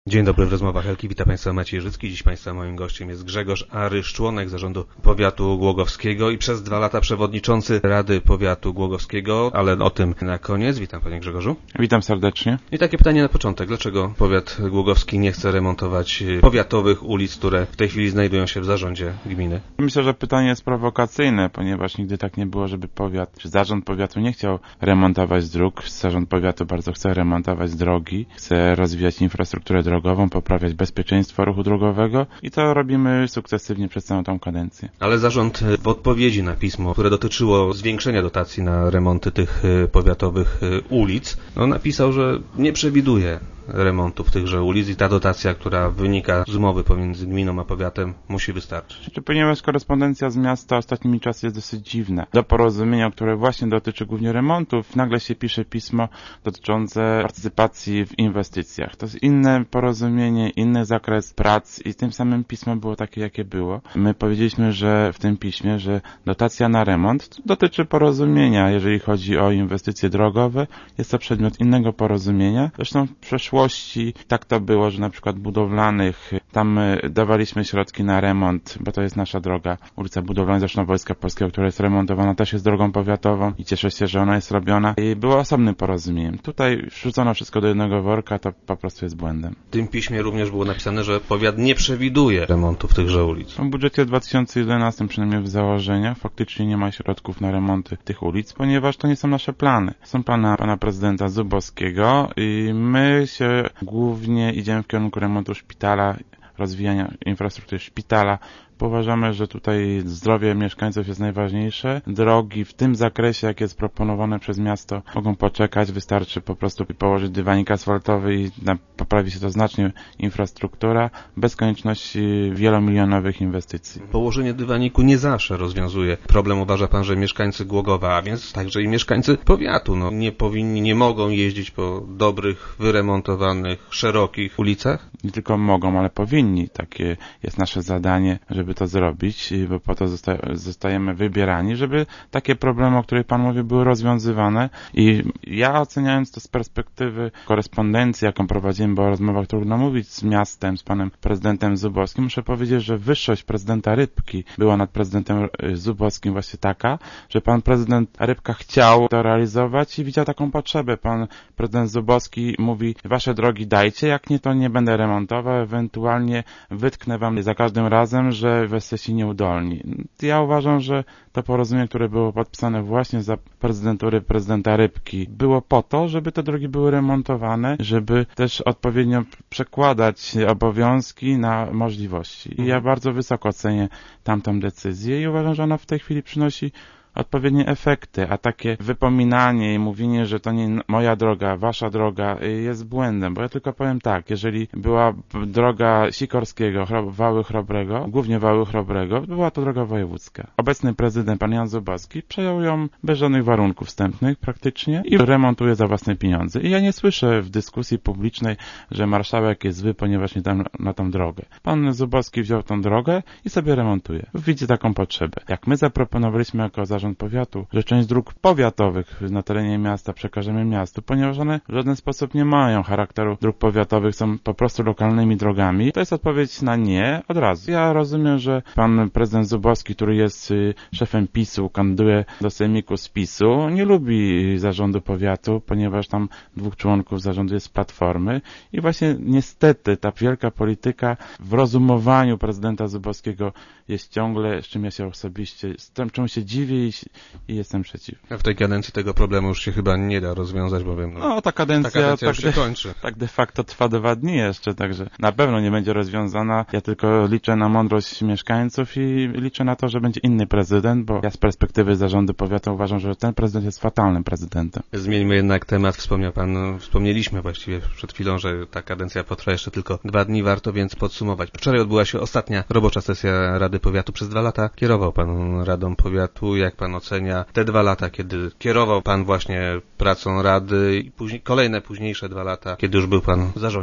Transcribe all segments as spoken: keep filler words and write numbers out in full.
Dzień dobry, w rozmowach Elki wita Państwa Maciej Życki. Dziś Państwa moim gościem jest Grzegorz Arysz, członek Zarządu Powiatu Głogowskiego i przez dwa lata przewodniczący Rady Powiatu Głogowskiego, ale o tym na koniec. Witam Panie Grzegorzu. Witam serdecznie. I takie pytanie na początek. Dlaczego powiat głogowski nie chce remontować powiatowych ulic, które w tej chwili znajdują się w zarządzie gminy? Myślę, że pytanie jest prowokacyjne, ponieważ nigdy tak nie było, żeby powiat, czy zarząd powiatu nie chciał remontować dróg. Zarząd powiatu bardzo chce remontować drogi, chce rozwijać infrastrukturę drogową, poprawiać bezpieczeństwo ruchu drogowego i to robimy sukcesywnie przez całą tą kadencję. Ale zarząd w odpowiedzi na pismo, które dotyczyło zwiększenia dotacji na remonty tych powiatowych ulic, no napisał, że nie przewiduje remontów tychże ulic i ta dotacja, która wynika z umowy pomiędzy gminą a powiatem, musi wystarczyć. Ponieważ korespondencja z miasta ostatnimi czasy jest dosyć dziwna. Do porozumienia, które właśnie dotyczy głównie remontów, nagle się pisze pismo dotyczące partycypacji w inwestycjach. To jest inne porozumienie, inny zakres prac i tym samym pismo było takie, jakie było. My powiedzieliśmy, że w tym piśmie, że dotacja na remont dotyczy porozumienia, jeżeli chodzi o inwestycje drogowe. Jest to przedmiot innego porozumienia. Zresztą w przeszłości tak to było, że na przykład budowlanych, tam dawaliśmy środki na remont, bo to jest nasza droga, ulica Budowlanej, zresztą Wojska Polskiego, która jest remontowana, też jest drogą powiatową i cieszę się, że ona jest robiona i było osobnym porozumieniem. Tutaj wrzucono wszystko do jednego worka, to po prostu jest błędem. W tym piśmie również było napisane, że powiat nie przewiduje remontów tychże ulic. W budżecie dwa tysiące jedenastym, przynajmniej w założeniach, faktycznie nie ma środków na remonty tych ulic, ponieważ to nie są nasze plany. Są plany pana prezydenta Zubowskiego i my się głównie idziemy w kierunku remontu szpitala, rozwijania infrastruktury szpitala. Uważamy, że tutaj zdrowie mieszkańców jest najważniejsze. Drogi w tym zakresie, jak jest proponowane przez miasto, mogą poczekać. Wystarczy po prostu położyć dywanik asfaltowy i poprawi się to znacznie infrastruktura, bez konieczności wielomilionowych inwestycji. Położenie dywaniku nie zawsze rozwiązuje problem. Uważa Pan, że mieszkańcy Głogowa, a więc także i mieszkańcy powiatu, no, nie powinni, nie mogą jeździć po dobrych, wyremontowanych, szerokich ulicach? Nie tylko mogą, ale powinni. Takie jest nasze zadanie, żeby to zrobić, bo po to zosta zostajemy wybierani, żeby takie problemy, o których Pan mówi, były rozwiązywane. I ja, oceniając to z perspektywy korespondencji, jaką prowadziłem, bo o rozmowach trudno mówić z miastem, z panem prezydentem Zubowskim, muszę powiedzieć, że wyższość prezydenta Rybki była nad prezydentem Zubowskim właśnie taka, że pan prezydent Rybka chciał to realizować i widział taką potrzebę. Pan prezydent Zubowski mówi, wasze drogi dajcie, jak nie, to nie będę remontował, ewentualnie wytknę wam za każdym razem, że wy jesteście nieudolni. Ja uważam, że to porozumienie, które było podpisane właśnie za prezydentury prezydenta Rybki, było po to, żeby te drogi były remontowane, żeby też odpowiednio przekładać obowiązki na możliwości. I ja bardzo wysoko cenię tamtą decyzję i uważam, że ona w tej chwili przynosi odpowiednie efekty, a takie wypominanie i mówienie, że to nie moja droga, wasza droga jest błędem, bo ja tylko powiem tak, jeżeli była droga Sikorskiego, Wały Chrobrego, głównie Wały Chrobrego, była to droga wojewódzka. Obecny prezydent, pan Jan Zubowski, przejął ją bez żadnych warunków wstępnych praktycznie i remontuje za własne pieniądze. I ja nie słyszę w dyskusji publicznej, że marszałek jest zły, ponieważ nie tam na tą drogę. Pan Zubowski wziął tą drogę i sobie remontuje. Widzi taką potrzebę. Jak my zaproponowaliśmy jako zarząd powiatu, że część dróg powiatowych na terenie miasta przekażemy miastu, ponieważ one w żaden sposób nie mają charakteru dróg powiatowych, są po prostu lokalnymi drogami. To jest odpowiedź na nie od razu. Ja rozumiem, że pan prezydent Zubowski, który jest szefem PiSu, kandyduje do sejmiku z PiSu, nie lubi zarządu powiatu, ponieważ tam dwóch członków zarządu jest z Platformy i właśnie niestety ta wielka polityka w rozumowaniu prezydenta Zubowskiego jest ciągle, z czym ja się osobiście, z tym, czemu się dziwię i i jestem przeciw. A w tej kadencji tego problemu już się chyba nie da rozwiązać, bowiem no, no ta kadencja, ta kadencja tak, już się kończy. Tak de facto trwa dwa dni jeszcze, także na pewno nie będzie rozwiązana. Ja tylko liczę na mądrość mieszkańców i liczę na to, że będzie inny prezydent, bo ja z perspektywy zarządu powiatu uważam, że ten prezydent jest fatalnym prezydentem. Zmieńmy jednak temat. Wspomniał pan, wspomnieliśmy właściwie przed chwilą, że ta kadencja potrwa jeszcze tylko dwa dni, warto więc podsumować. Wczoraj odbyła się ostatnia robocza sesja Rady Powiatu. Przez dwa lata kierował pan Radą Powiatu. Jak pan ocenia te dwa lata, kiedy kierował pan właśnie pracą Rady i później, kolejne późniejsze dwa lata, kiedy już był pan w zarządzie?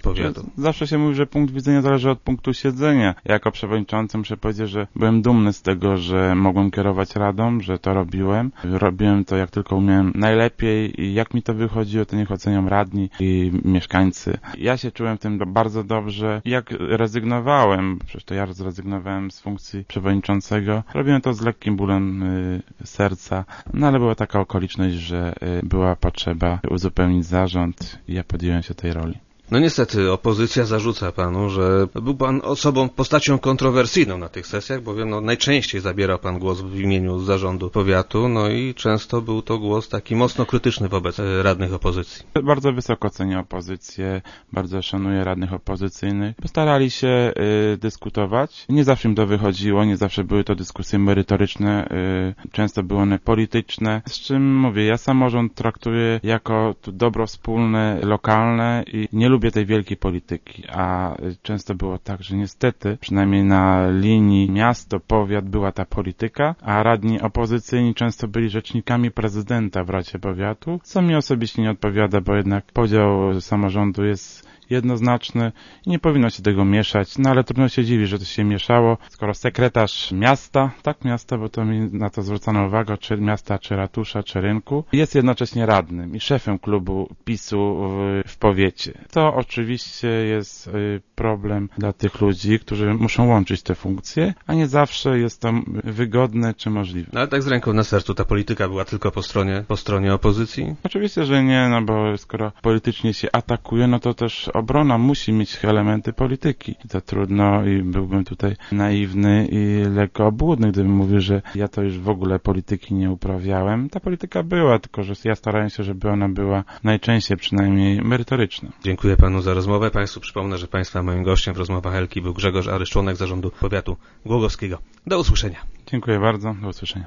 powiatu. Zawsze się mówi, że punkt widzenia zależy od punktu siedzenia. Ja jako przewodniczący muszę powiedzieć, że byłem dumny z tego, że mogłem kierować radą, że to robiłem. Robiłem to jak tylko umiałem najlepiej i jak mi to wychodziło, to niech ocenią radni i mieszkańcy. Ja się czułem w tym bardzo dobrze. Jak rezygnowałem, przecież to ja zrezygnowałem z funkcji przewodniczącego, robiłem to z lekkim bólem y, serca, no ale była taka okoliczność, że y, była potrzeba uzupełnić zarząd i ja podjąłem się tej roli. No niestety opozycja zarzuca panu, że był pan osobą, postacią kontrowersyjną na tych sesjach, bowiem no, najczęściej zabierał pan głos w imieniu zarządu powiatu, no i często był to głos taki mocno krytyczny wobec radnych opozycji. Bardzo wysoko cenię opozycję, bardzo szanuję radnych opozycyjnych. Postarali się y, dyskutować. Nie zawsze im to wychodziło, nie zawsze były to dyskusje merytoryczne, y, często były one polityczne, z czym mówię, ja samorząd traktuję jako dobro wspólne, lokalne i nie lubię tej wielkiej polityki, a często było tak, że niestety, przynajmniej na linii miasto, powiat była ta polityka, a radni opozycyjni często byli rzecznikami prezydenta w Radzie Powiatu, co mi osobiście nie odpowiada, bo jednak podział samorządu jest jednoznaczny i nie powinno się tego mieszać, no ale trudno się dziwić, że to się mieszało, skoro sekretarz miasta, tak miasta, bo to mi na to zwrócono uwagę, czy miasta, czy ratusza, czy rynku, jest jednocześnie radnym i szefem klubu PiSu w, w powiecie. To oczywiście jest y, problem dla tych ludzi, którzy muszą łączyć te funkcje, a nie zawsze jest to wygodne czy możliwe. No ale tak z ręką na sercu, ta polityka była tylko po stronie, po stronie opozycji? Oczywiście, że nie, no bo skoro politycznie się atakuje, no to też obrona musi mieć elementy polityki. To trudno i byłbym tutaj naiwny i lekko obłudny, gdybym mówił, że ja to już w ogóle polityki nie uprawiałem. Ta polityka była, tylko że ja starałem się, żeby ona była najczęściej przynajmniej merytoryczna. Dziękuję panu za rozmowę. Państwu przypomnę, że państwa moim gościem w rozmowach Elki był Grzegorz Arysz, członek zarządu powiatu głogowskiego. Do usłyszenia. Dziękuję bardzo. Do usłyszenia.